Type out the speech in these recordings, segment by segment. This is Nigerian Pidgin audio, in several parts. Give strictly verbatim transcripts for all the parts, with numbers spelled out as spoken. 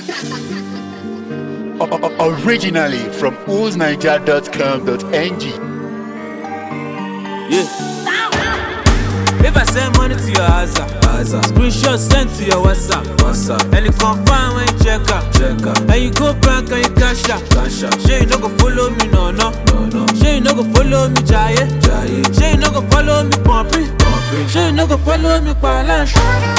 Originally from oolz niger dot com dot n g. Yeah. If I send money to your house, screenshot sent to your WhatsApp, WhatsApp. And you confirm when you check out, check out. And you go back and you cash out, cash out. Sure you no go follow me, no, no, no, no. Sure you no go follow me, Jaye, Jaye. Sure you no go follow me, Pumpy, Pumpy. Sure you no go follow me, Palash.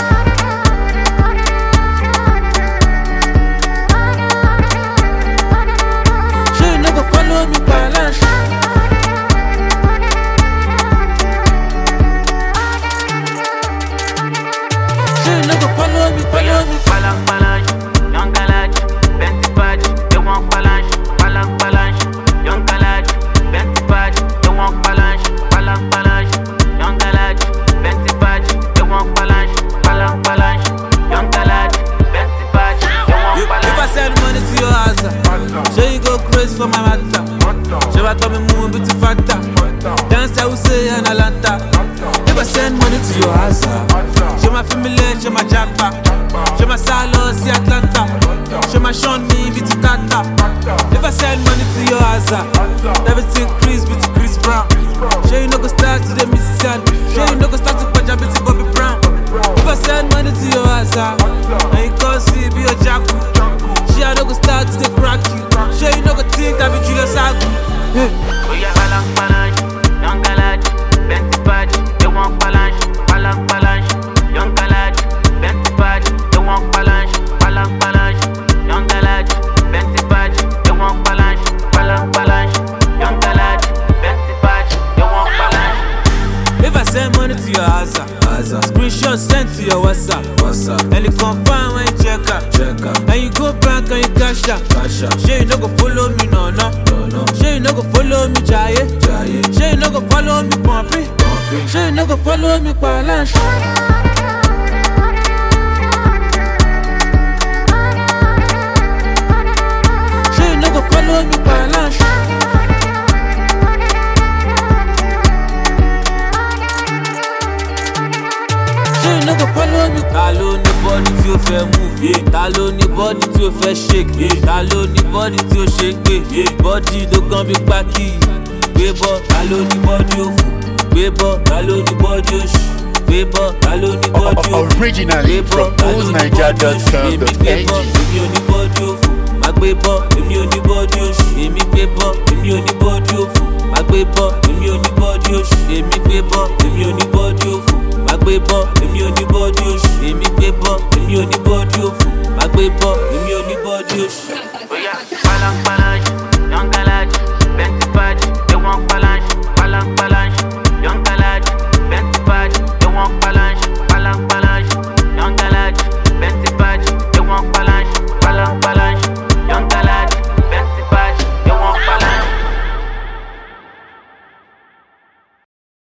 Sure you no go follow me, Palash. Follow me, follow me. Palang palang, young galage, Benty Fudge, they want palang, palang palang, young galage, Benty Fudge, they want palang, palang palang, young galage, Benty Fudge, they want palang, palang palang, young galage, Benty Fudge, they want palang. If I send money to your house, sure you go crazy for my matter. Sure I come and move with the factor. Dance I will say in Atlanta. If I send money to your house, show my family, show my japa, show my salo, see Atlanta, show my Sean me, be to Tata. If I send money to your house, everything Chris, be to Chris Brown. Show you no go start to the Mississippi, show you no go start to Punjab, be to Bobby Brown. If I send money to your house, and you can't see, be a jackal. Show you no go start to the crack you, show you no go think I be Julius Agu. We are palang palang, young galage, Benty Fudge, they want palang, palang palang. Young galage, Benty Fudge, they want palang, palang palang. Young galage, Benty Fudge, they want palang, palang palang. Young galage, Benty Fudge, they want palang. If I send money to your house, screenshot sent to your WhatsApp, WhatsApp. And you confirm when you check out, check out. And you go back and you cash out, cash out. Sure you no go follow me, no, no, no, no. Sure you no go follow me, Jaye, Jaye. Sure you no go follow me, Pumpy, Pumpy. Sure you no go follow me, Palash. Follow me, Palash. Ṣé you no go follow me? Ta ló ní body tí ó fẹ́ move? Yeah. Ta ló ní body tí ó fẹ́ shake? Yeah. Ta ló ní body tí ó ṣe gbé? Yeah. Body ló kàn bí pákí. Gbé bọ́, ta ló ní body òfò? Gbé bọ́, ta ló ní body òṣì? Gbé bọ́, ta ló ní body òfò? Originally from oolz niger dot com dot n g. Èmi ò ní body òfò. Má gbé bọ́, èmi ò ní bọ́dí òṣì. Èmi gbé bọ́, èmi ò ní bọ́dí òfò. Má gbé bọ́, èmi ò ní bọ́dí òṣì. Èmi gbé bọ́, èmi ò ní bọ́dí òfò. Má gbé bọ́, èmi ò ní bọ́dí òṣì. Èmi gbé bọ́, èmi ò ní bọ́dí òfò.